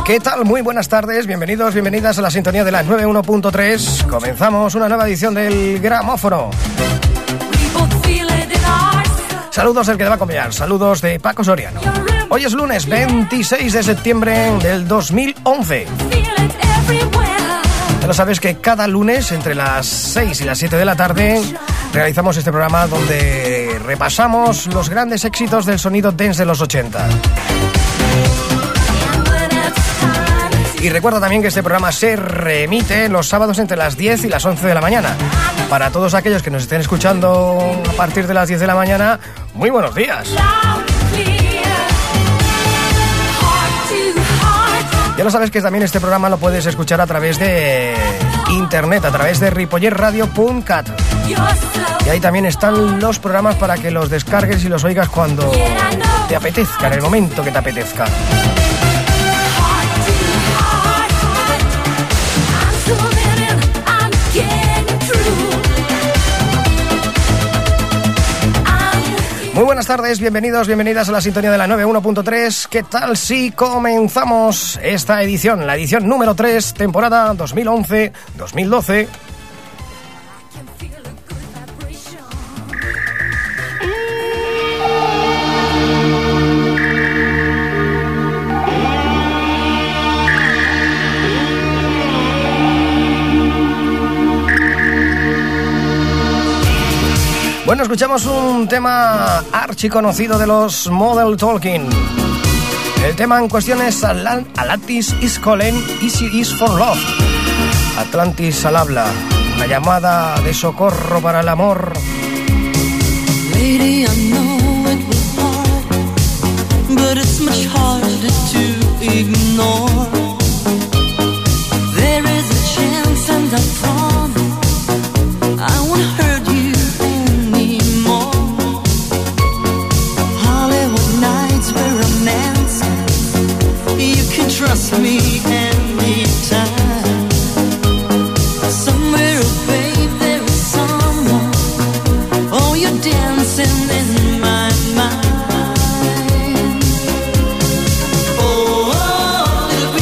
¿Qué tal? Muy buenas tardes, bienvenidos, bienvenidas a la sintonía de la 91.3. Comenzamos una nueva edición del Gramófono. Saludos del que te va a acompañar, saludos de Paco Soriano. Hoy es lunes 26 de septiembre del 2011. Ya lo sabes que cada lunes entre las 6 y las 7 de la tarde realizamos este programa donde repasamos los grandes éxitos del sonido dance de los 80. Y recuerda también que este programa se reemite los sábados entre las 10 y las 11 de la mañana. Para todos aquellos que nos estén escuchando a partir de las 10 de la mañana, muy buenos días. Ya lo sabes que también este programa lo puedes escuchar a través de internet, a través de ripolletradio.cat. Y ahí también están los programas para que los descargues y los oigas cuando te apetezca, en el momento que te apetezca. Muy buenas tardes, bienvenidos, bienvenidas a la sintonía de la 91.3. ¿Qué tal si comenzamos esta edición, la edición número 3, temporada 2011-2012? Bueno, escuchamos un tema archiconocido de los Model Talking. El tema en cuestión es Atlantis is calling, Easy is for love. Atlantis al habla, una llamada de socorro para el amor. Lady, I know it was hard, but it's much harder to ignore. There is a chance and I promise I won't hurt you. Trust me anytime. Somewhere, oh babe, there is someone. Oh, you're dancing in my mind. Oh, little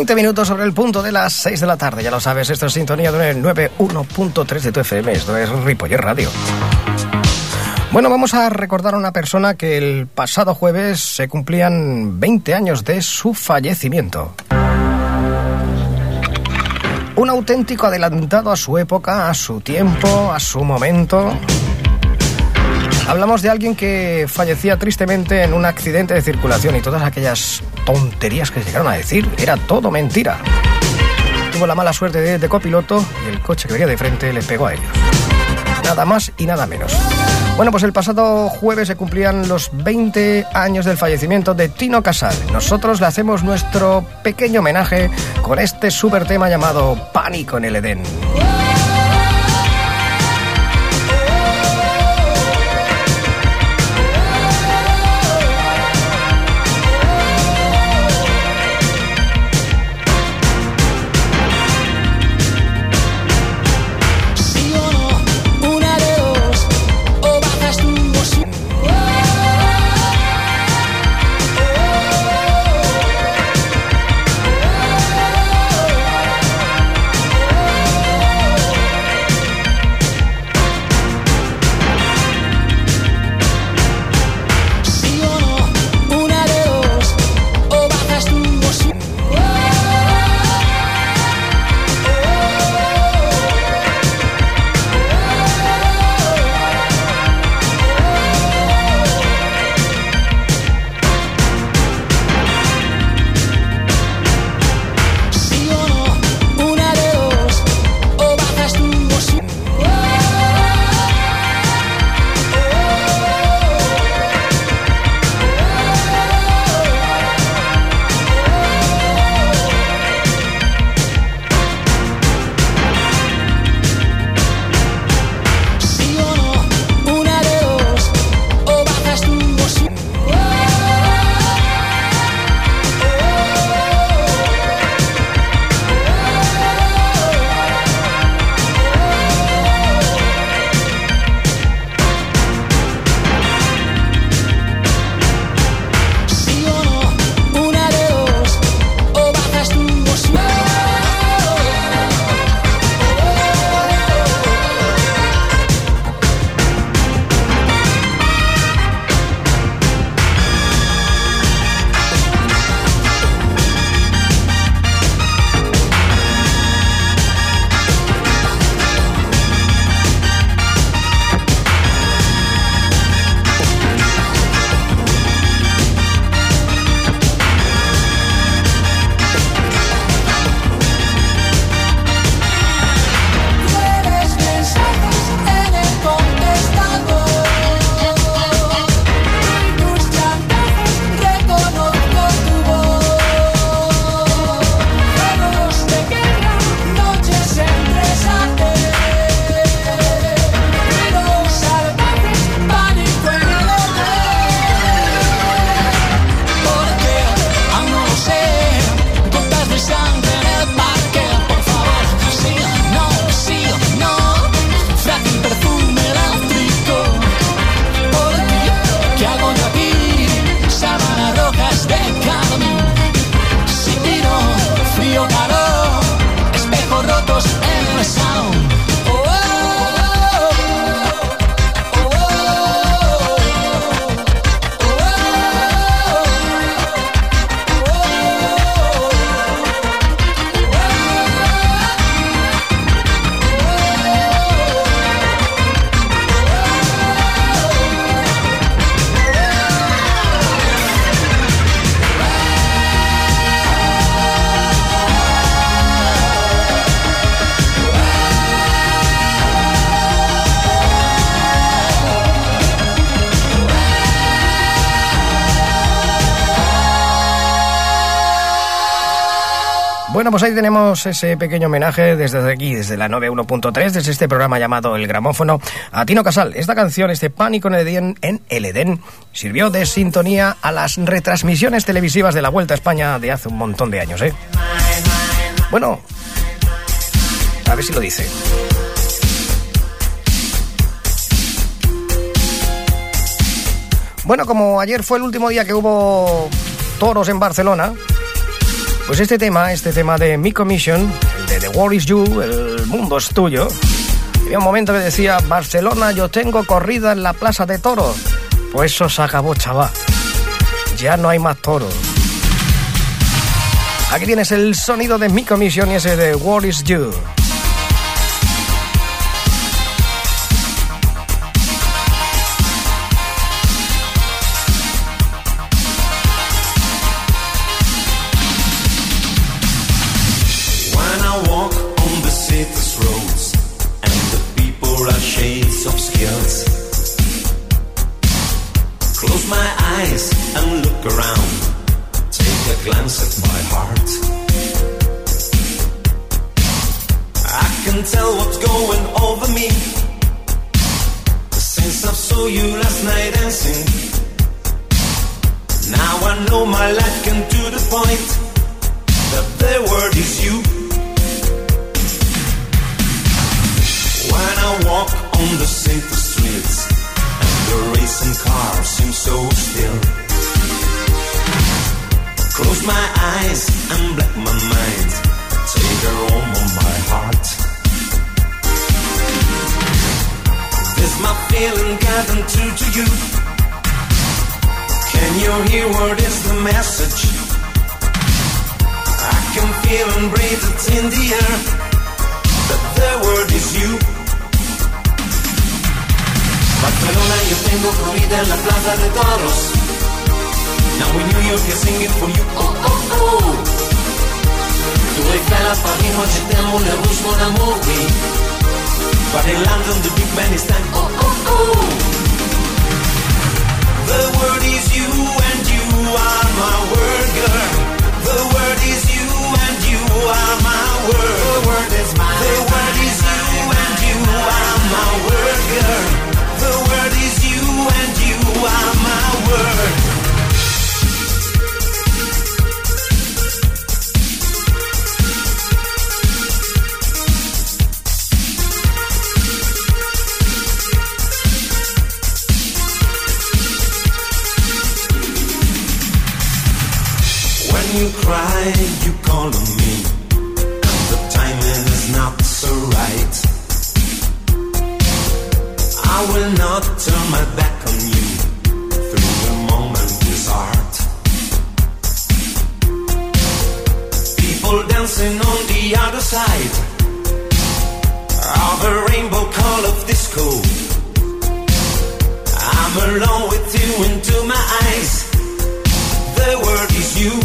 20 minutos sobre el punto de las 6 de la tarde. Ya lo sabes, esto es sintonía de 91.3 de tu FM. Esto es Ripollet Radio. Bueno, vamos a recordar a una persona que el pasado jueves se cumplían 20 años de su fallecimiento. Un auténtico adelantado a su época, a su tiempo, a su momento. Hablamos de alguien que fallecía tristemente en un accidente de circulación y todas aquellas tonterías que se llegaron a decir, era todo mentira. Tuvo la mala suerte de ir de copiloto y el coche que venía de frente le pegó a ellos. Nada más y nada menos. Bueno, pues el pasado jueves se cumplían los 20 años del fallecimiento de Tino Casal. Nosotros le hacemos nuestro pequeño homenaje con este súper tema llamado Pánico en el Edén. Bueno, pues ahí tenemos ese pequeño homenaje desde aquí, desde la 91.3, desde este programa llamado El Gramófono, a Tino Casal. Esta canción, este Pánico en el Edén, sirvió de sintonía a las retransmisiones televisivas de la Vuelta a España de hace un montón de años, ¿eh? Bueno, a ver si lo dice. Bueno, como ayer fue el último día que hubo toros en Barcelona, Pues este tema de Mi Commission, el de The World Is You, el mundo es tuyo. Había un momento que decía, Barcelona, yo tengo corrida en la Plaza de Toros. Pues eso se acabó, chaval. Ya no hay más toros. Aquí tienes el sonido de Mi Commission y ese de What Is You. When I walk on the city's roads and the people are shades of skills, close my eyes and look around. Take a glance at my heart. I can tell what's going over me since I saw you last night dancing. Now I know my life can do the point that the word is you. When I walk on the city streets and the racing cars seem so still, close my eyes and black my mind. Take her home on my heart. This my feeling getting through to you. Can you hear what is the message? I can feel and breathe it in the air that the word is you. Barcelona, yo tengo corrida en la Plaza de Toros. Now in New York is singing for you, oh, oh, oh. To Eiffel à Paris, moi je t'aime, mon rouge, mon amour, oui. But in London, the big man is time, oh, oh, oh. The word is you and you are my word, girl. The word is you and you are my word. The word is mine. The word is you and you are my word, girl. The word is you and you are my word. You cry, you call on me, and the timing is not so right. I will not turn my back on you through the moment is art. People dancing on the other side of a rainbow call of disco. I'm alone with you into my eyes. The word is you.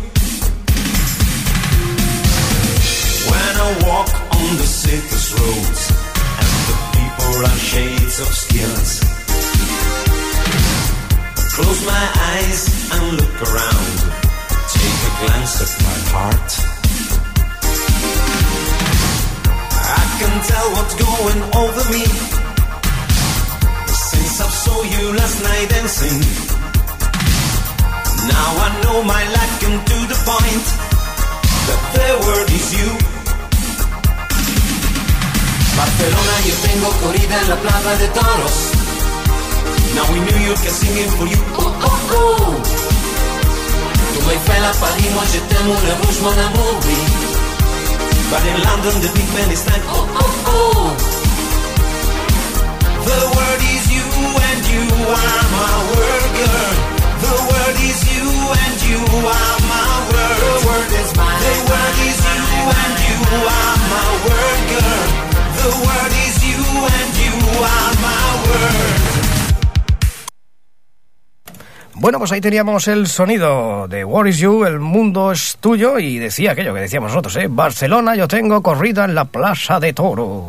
When I walk on the city's roads and the people are shades of skills, close my eyes and look around. Take a glance at my heart. I can tell what's going over me since I saw you last night dancing. Now I know my life can do the point that the word is you. Barcelona, yo tengo corrida en la Plaza de Toros. Now in New York is singing for you, oh, oh, oh. To Eiffel à Paris, moi je t'aime, mon rouge, mon amour, oui. But in London, the big man is time, oh, oh, oh. The word is you and you are my word, girl. The word is you and you are my word. The word is mine. The word is you and you are my word, girl. The word is you and you are my word. Bueno, pues ahí teníamos el sonido de What Is You, el mundo es tuyo, y decía aquello que decíamos nosotros, Barcelona, yo tengo corrida en la Plaza de Toro.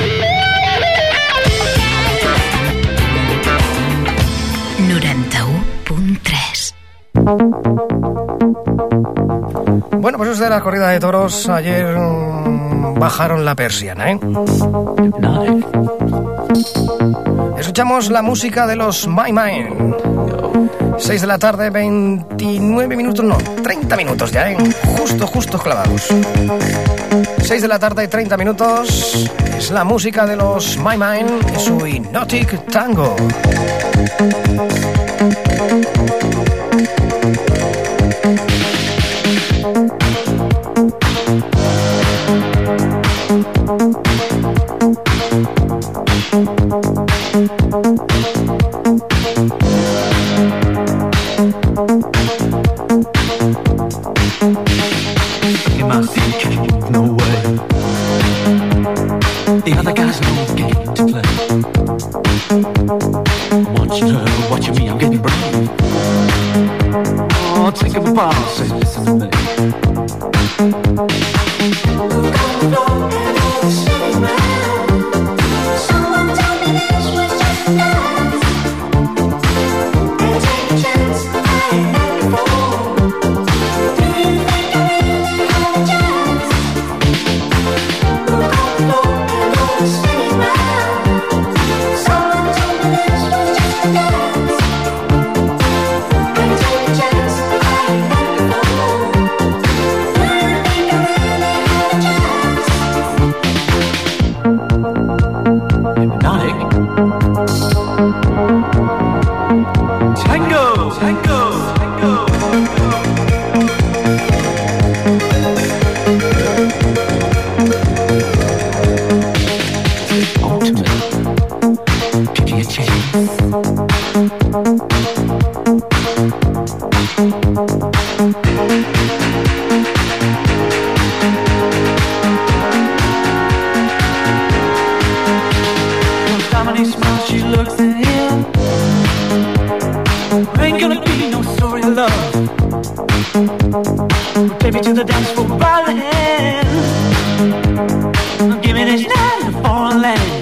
Bueno, pues eso de la corrida de toros, ayer bajaron la persiana, Escuchamos la música de los My Mind. 6 de la tarde, 29 minutos, no, 30 minutos ya, justo clavados. 6 de la tarde, 30 minutos, es la música de los My Mind y su Hypnotic Tango. The other guys know the game to play. Watching her, watching me, I'm getting brave. Oh, take up a ball, say listen to me. Someone told me this was just a dance. And take a chance, I ain't had before. Do you think I really had a chance? Look on the floor and all is spinning round. Someone told me this was just a dance. And take a chance, I ain't had before. Do you think I really had a chance? Hypnotic. Tango, tango, tango. Ultimate. Give you a chance. Dominique smiles, she looks at him. Ain't gonna be no story of love. Take me to the dance floor by the hand. Give me this night in a foreign land.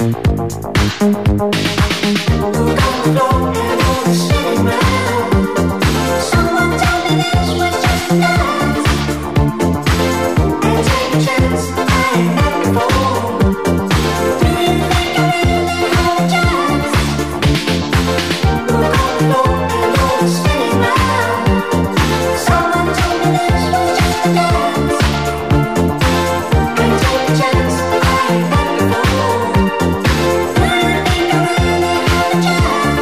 Look on the floor and all is spinning round. Someone told me this was just a dance. And take a chance, I ain't had before. Do you think I really had a chance? Look on the floor and all is spinning round. Someone told me this was just a dance. And take a chance, I ain't had before. Do you think I really had a chance?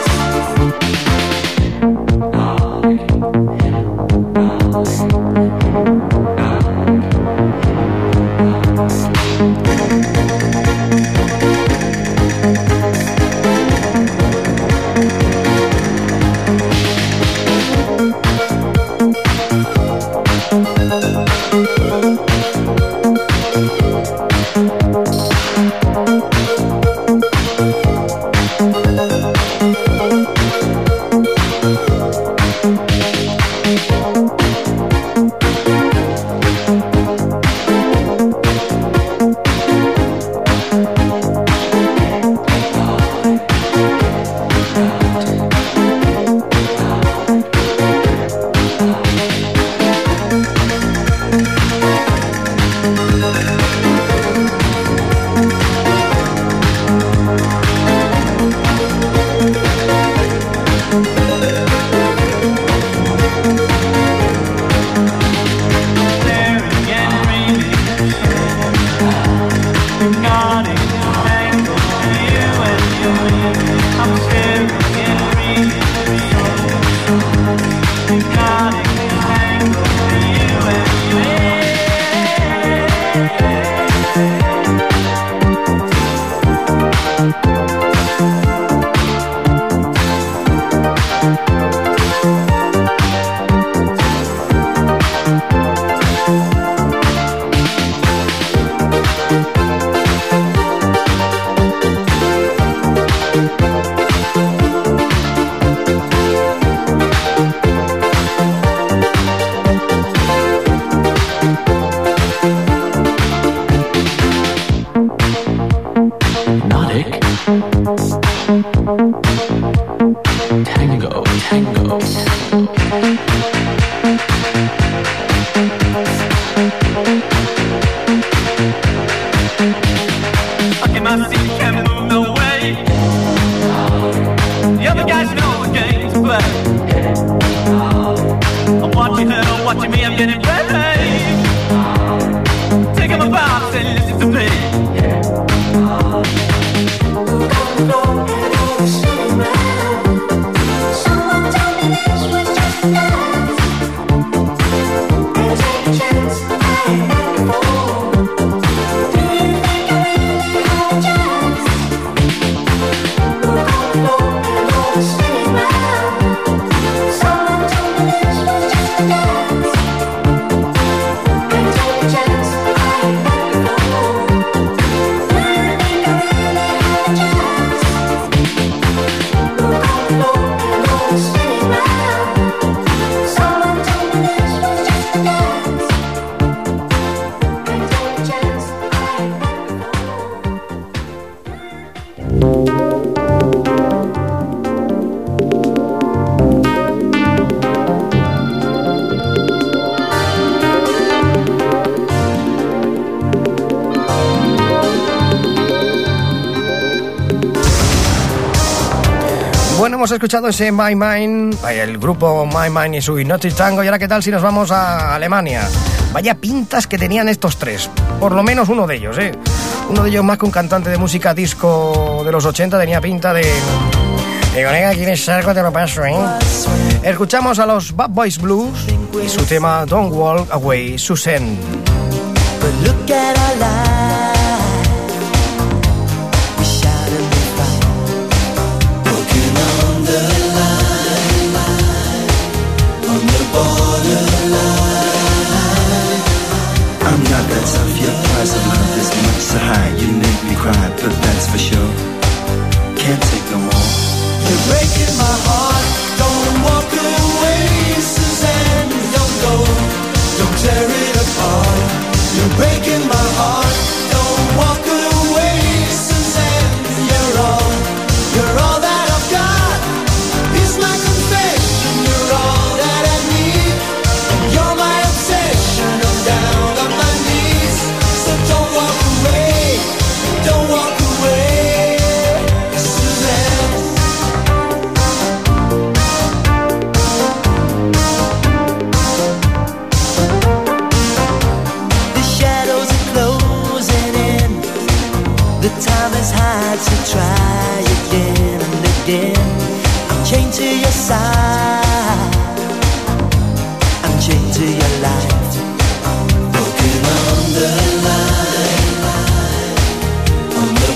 Tango, tango. I in my seat, can't move no way. The other guys know the game to play. I'm watching her, watching me, I'm getting ready. Taking my box and listen to me. Look on the floor and all is spinning round. Someone told me this was just a dance. And take a chance, I ain't had before. Do you think I really had a chance? Bueno, hemos escuchado ese My Mind, el grupo My Mind y su Hypnotic Tango. Y ahora, ¿qué tal si nos vamos a Alemania? Vaya pintas que tenían estos tres, por lo menos uno de ellos, ¿eh? Uno de ellos, más que un cantante de música disco de los 80, tenía pinta de colega, ¿quieres algo? Te lo paso, ¿eh? Escuchamos a los Bad Boys Blues y su tema Don't Walk Away, Susan. But look at our life, we shout and we fight, walking on the line, on the borderline. I'm not that tough, your price of love is much so high. You make me cry, but that's for sure. Can't take no more. You're breaking my heart, don't walk away, Suzanne, don't go, don't tear it apart. You're breaking my heart, don't walk away, Suzanne, you're all that I've got. Here's my confession, you're all that I need, and you're my obsession, I'm down on my knees. So don't walk away, Suzanne. The shadows are closing in, the time is hard to try again and again. I'm chained to your side, I'm chained to your light, walking on the line, on the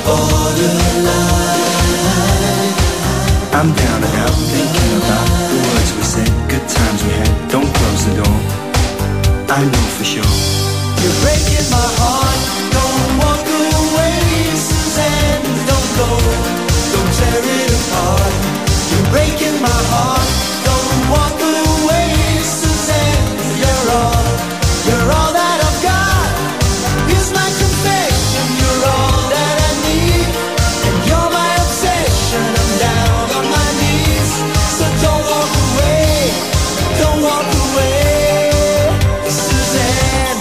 borderline. I'm down and out thinking about the words we said, good times we had. Don't close the door, I know for sure. You're breaking my heart, don't walk away, Suzanne, don't go, don't tear it apart. You're breaking my heart, don't walk away, Suzanne, you're all that I've got. Here's my confession, you're all that I need, and you're my obsession, I'm down on my knees. So don't walk away, Suzanne.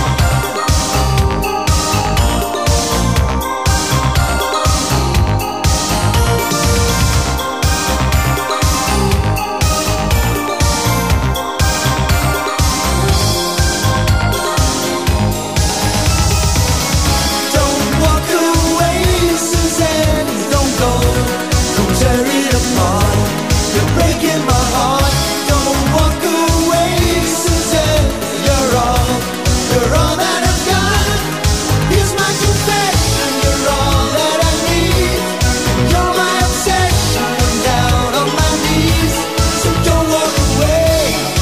Don't walk away, Suzanne, don't go, don't tear it apart. You're breaking my heart, don't walk away, Suzanne, you're all that I've got. Here's my confession, you're all that I need, and you're my obsession, I'm down on my knees. So don't walk away,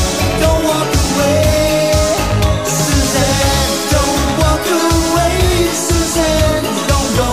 Suzanne, don't walk away, Suzanne, don't go.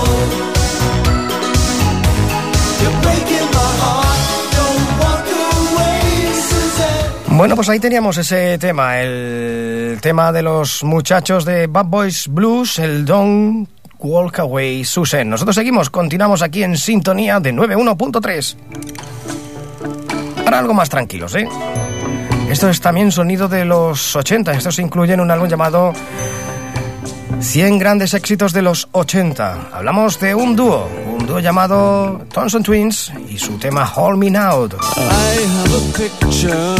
You're breaking my heart, don't walk away, Suzanne. Bueno, pues ahí teníamos ese tema, el tema de los muchachos de Bad Boys Blues, el Don't Walk Away, Susan. Nosotros continuamos aquí en sintonía de 91.3. Ahora algo más tranquilos, ¿eh? Esto es también sonido de los 80. Esto se incluye en un álbum llamado 100 grandes éxitos de los 80. Hablamos de un dúo llamado Thompson Twins y su tema Hold Me Now. I have a picture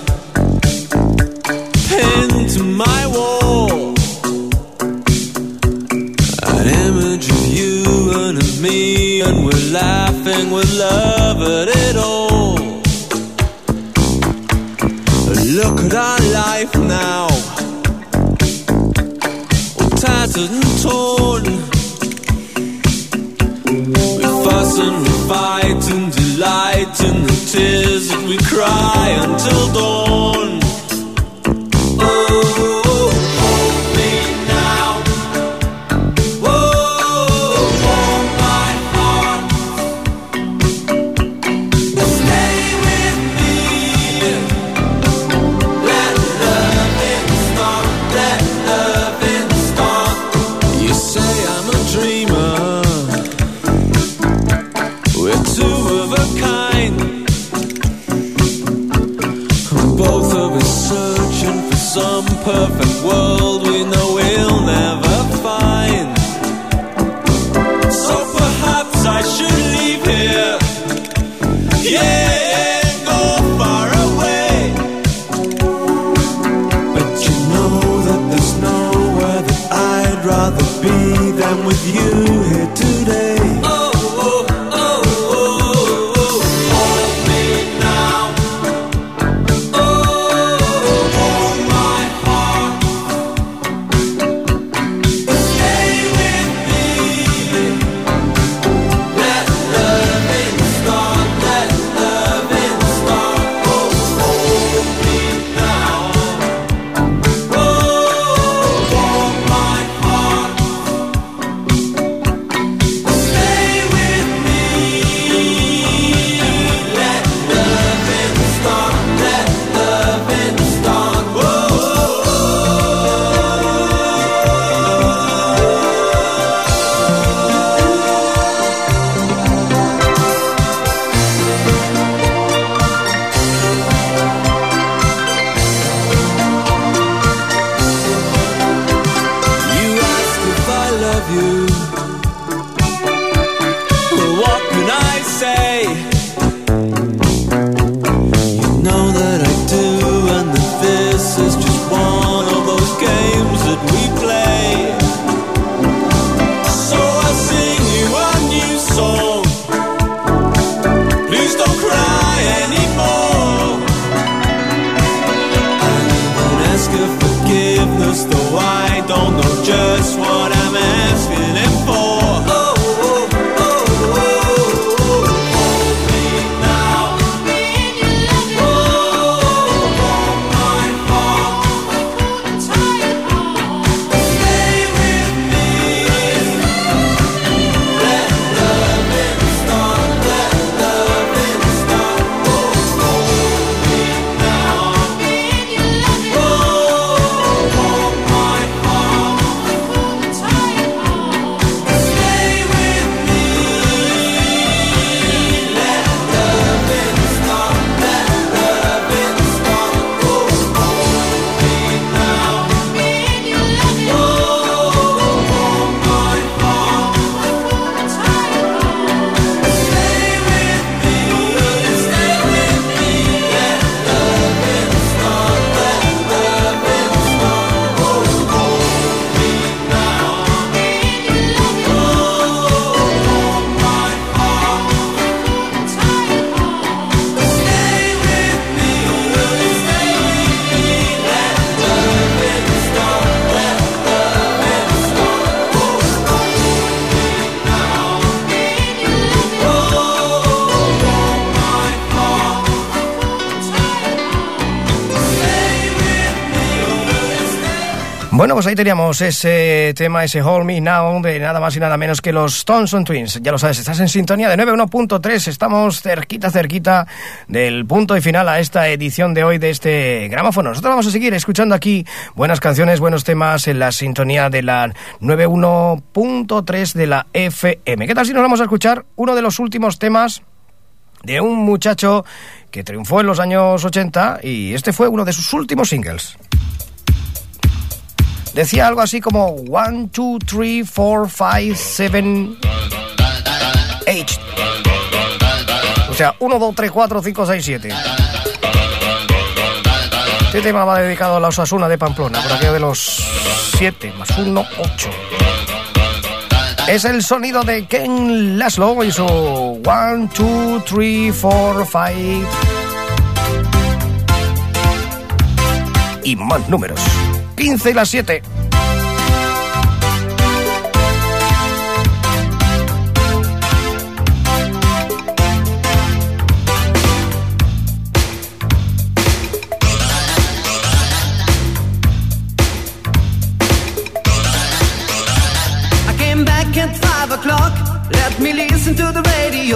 pinned to my wall, an image of you and of me, and we're laughing with love at it all. Look at our life now, all tattered and torn. We fuss and we fight and delight in the tears that we cry until dawn. Oh, hold me now. Oh, hold my heart. Stay with me. Let loving start. Let loving start. You say I'm a dreamer. We're two of a kind. Both of us searching for some perfect world we know we'll never find. So perhaps I should leave here. Yeah. I'm with you here today. Oh, oh, oh, oh, oh, hold me now. Oh, hold my heart. Stay with me. Let loving start. Let loving start. Oh, hold me now. Oh, hold my heart. Stay with me. Let loving start. Let loving start. You ask if I love you. What can I say? You know that I do, and that this is just one of those games that we play. So I sing you a new song. Please don't cry anymore. I won't ask for forgiveness, though I don't know just what I'm asking it for. Oh, oh, oh, oh, oh, hold me now. Oh, hold my heart. Stay with me. Let loving start. Let loving start. Oh, hold me now. Oh, hold my heart. Stay with me. Let loving start. Let loving start. Oh, hold me now. Oh, hold my heart. Stay with me. Stay with me. Let loving start. Let loving start. Oh, hold me now. Oh, hold my heart. Stay with me. Stay with me. Let loving start. Let loving start. Oh, hold me now. Oh, hold my heart. Stay with me. Bueno, pues ahí teníamos ese tema, ese Hold Me Now, de nada más y nada menos que los Thompson Twins. Ya lo sabes, estás en sintonía de 91.3, estamos cerquita del punto y final a esta edición de hoy de este gramófono. Nosotros vamos a seguir escuchando aquí buenas canciones, buenos temas en la sintonía de la 91.3 de la FM. ¿Qué tal si nos vamos a escuchar uno de los últimos temas de un muchacho que triunfó en los años 80 y este fue uno de sus últimos singles? Decía algo así como 1, 2, 3, 4, 5, 7, 8. O sea, 1, 2, 3, 4, 5, 6, 7. Este tema va dedicado a la Osasuna de Pamplona, por aquello de los 7 más 1, 8. Es el sonido de Ken Laszlo y su 1, 2, 3, 4, 5 y más números. 15 y las 7. I came back at 5 o'clock. Let me listen to the radio.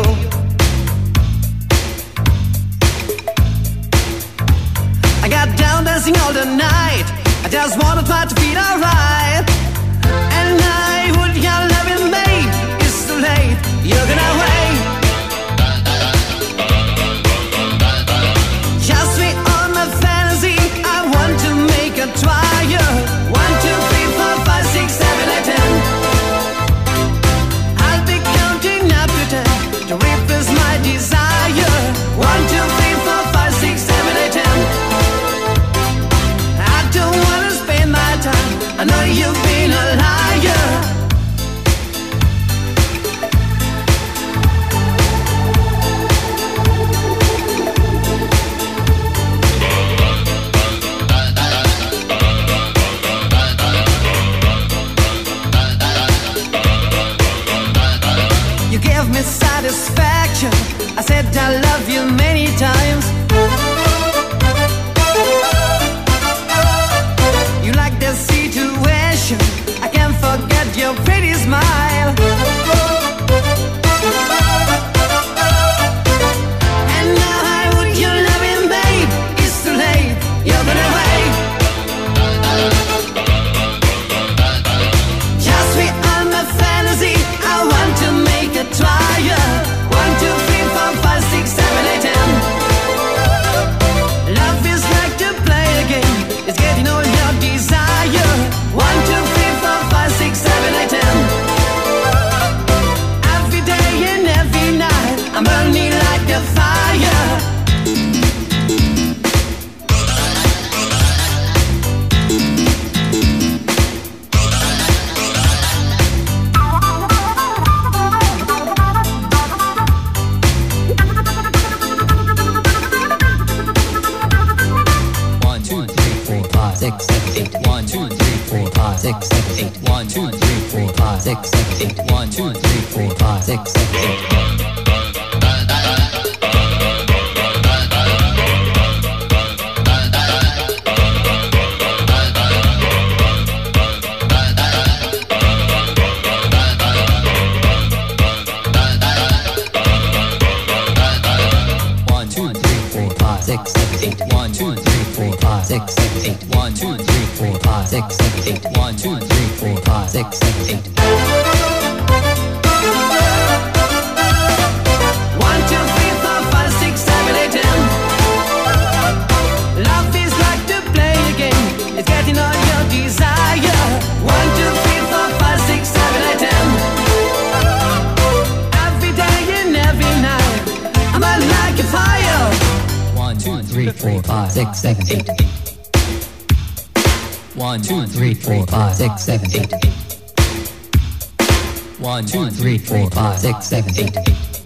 I got down dancing all the night. I just wanted my to feel alright. And I would your loving babe. It's too late. You're gonna wait. Just me on my fantasy. I want to make a trial. 1, 2, 3, 4, 5, 6, 7, 8, 10. I'll be counting up to 10 to replace my desire. 1, 2, 3, 4, 5, 6, 7, 8, 10. I don't wanna spend my time. I know you satisfaction. I said I love you many times. You like the situation, I can't forget your pretty smile. And now I would you love him, babe. It's too late, you're gonna wait. Just beyond my fantasy, I want to make a trial. 1, 2, 3, 4, 5, 6, 7, 8, 10. Love is like to play a game. It's getting all your desire. 1, 2, 3, 4, 5, 6, 7, 8, 10. Every day and every night, I'm burning like a fire. Six, seven, eight. 1, 2, 3, 4, 5, 6, 7, 8. 1, 2, 3, 4, 5, 6, 7, 8. 1, 2, 3, 4, 5, 6, 7, 8. Six, seven, eight. 1, 2, 3, 4, 5, 6, 7, 8. 1, 2, 3, 4, 5, 6, 7, 8. 1, 2, 3, 4, 5, 6, 7, 8. 1, 2, 3, 4, 5, 6, 7, 8, 10. Love is like to play a game. It's getting all your desire. 1, 2, 3, 4, 5, 6, 7, 8, 10. Every day and every night, I'm burning like a fire. 1, 2, 3, 4, 5, 6, 7, 8. 1, 2, 3, 4, 5, 6, 7, 8. 1, 2, 3, 4, 5, 6, 7, 8.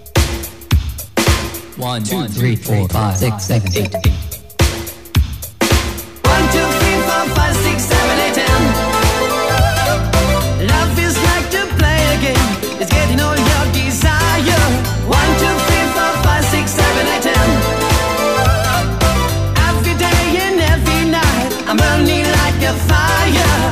1, 2, 3, 4, 5, 6, 7, 8. 1, 2, 3, 4, 5, 6, 7, 8, 10. Love is like to play a game. It's getting all your desire. 1, 2, 3, 4, 5, 6, 7, 8, 10. Every day and every night, I'm burning like a fire.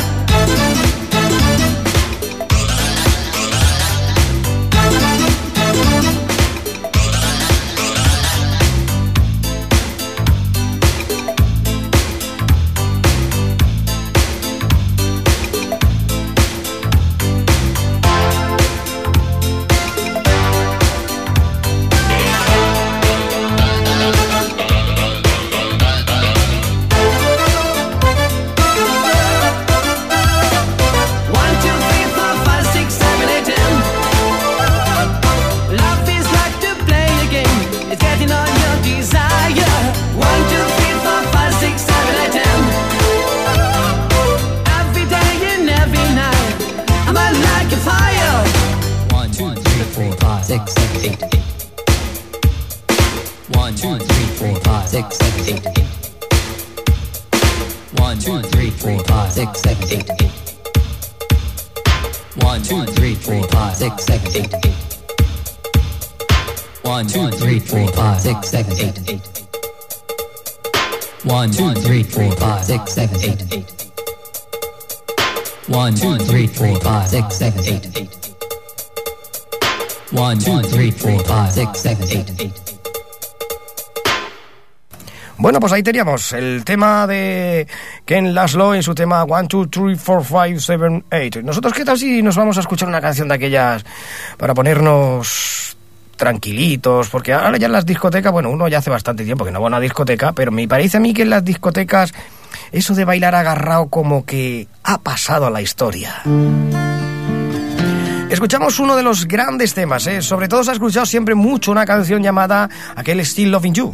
Bueno, pues ahí teníamos el tema de Ken Laszlo en su tema 1, 2, 3, 4, 5, 7, 8. Nosotros, ¿qué tal si nos vamos a escuchar una canción de aquellas para ponernos tranquilitos? Porque ahora ya en las discotecas, bueno, uno ya hace bastante tiempo que no va a una discoteca, pero me parece a mí que en las discotecas eso de bailar agarrado como que ha pasado a la historia. Escuchamos uno de los grandes temas, sobre todo se ha escuchado siempre mucho una canción llamada aquel Still Loving You.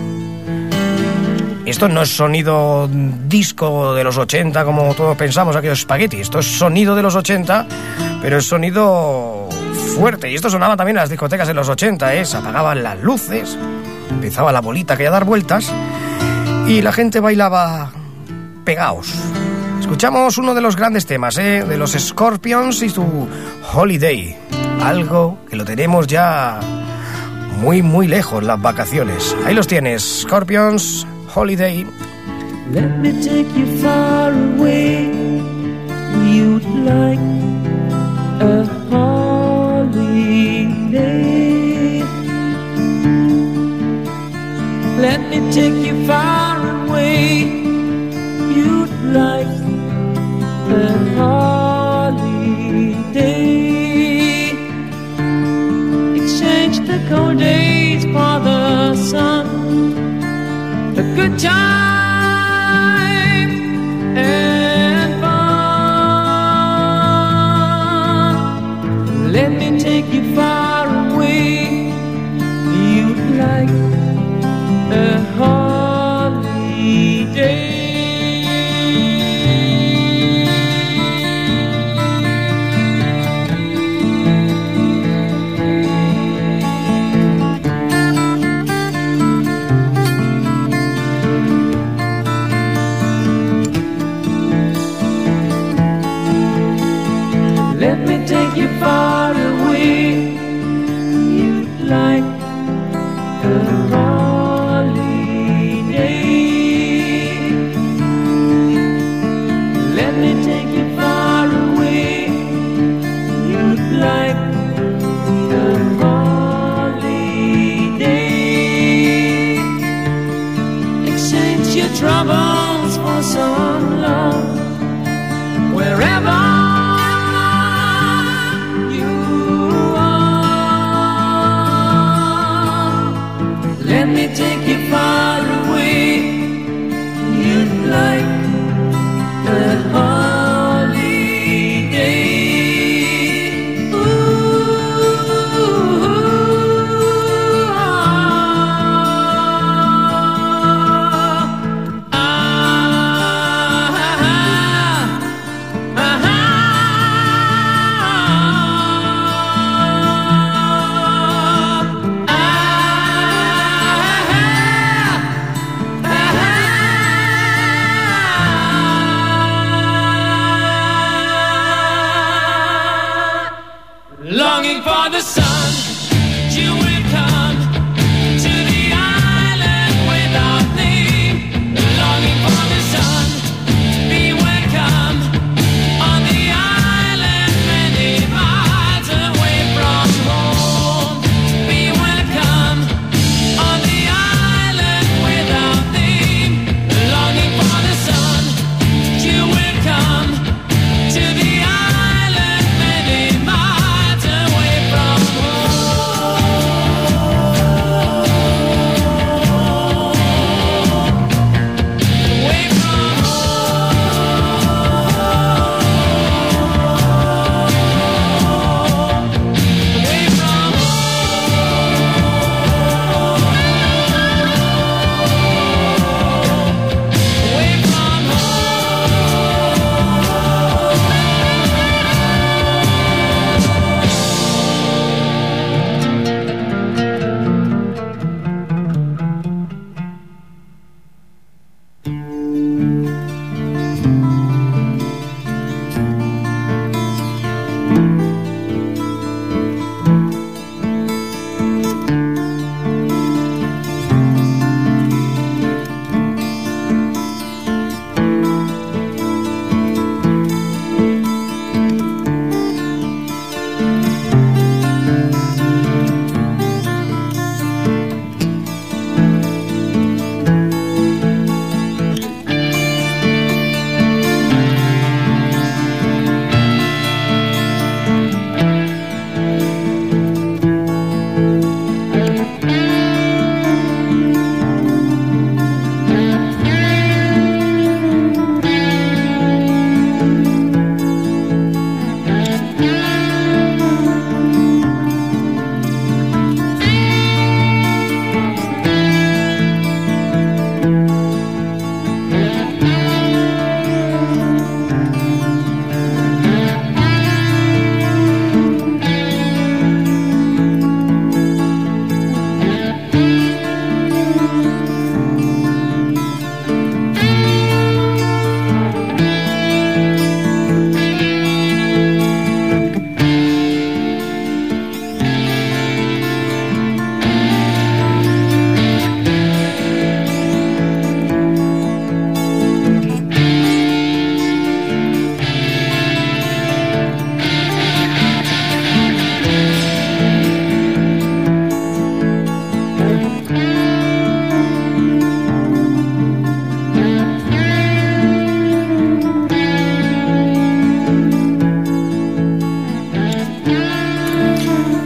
Esto no es sonido disco de los 80 como todos pensamos, aquellos espagueti. Esto es sonido de los 80, pero es sonido fuerte. Y esto sonaba también en las discotecas en los 80, se apagaban las luces, empezaba la bolita que a dar vueltas y la gente bailaba pegaos. Escuchamos uno de los grandes temas, de los Scorpions y su Holiday. Algo que lo tenemos ya muy muy lejos las vacaciones. Ahí los tienes, Scorpions, Holiday. Let me take you far away. You'd like a holiday. Let me take you far away. You'd like a holiday. Exchange the cold days for the sun. A good time and fun. Let me take you far away. You'd like a holiday. Let me take you far away. You'd like a holiday. Let me take you far away. You'd like a holiday. Exchange your troubles for some love. Wherever let me take you far away. You'd like a holiday. Longing for the sun, you will come to the island without name. Longing for the sun, be welcome on the island many miles away from home. Be welcome on the island without name. Longing for the sun, you will come to the island many miles away from home.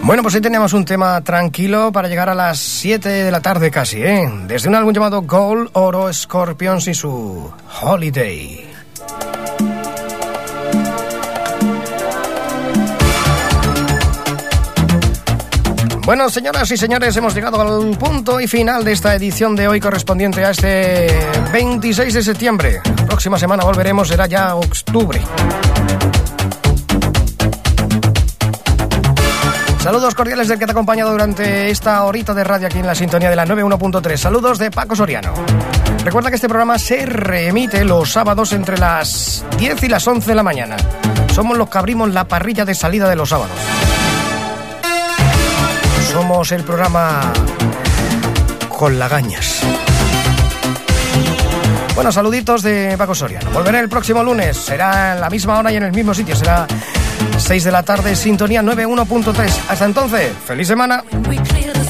Bueno, pues hoy tenemos un tema tranquilo para llegar a las 7 de la tarde casi, ¿eh? Desde un álbum llamado Gold, Oro, Scorpions y su Holiday. Bueno, señoras y señores, hemos llegado al punto y final de esta edición de hoy correspondiente a este 26 de septiembre. La próxima semana volveremos, será ya octubre. Saludos cordiales del que te ha acompañado durante esta horita de radio aquí en la sintonía de la 91.3. Saludos de Paco Soriano. Recuerda que este programa se reemite los sábados entre las 10 y las 11 de la mañana. Somos los que abrimos la parrilla de salida de los sábados. Somos el programa con lagañas. Bueno, saluditos de Paco Soriano. Volveré el próximo lunes. Será en la misma hora y en el mismo sitio. Será 6 de la tarde, sintonía 91.3. Hasta entonces, feliz semana.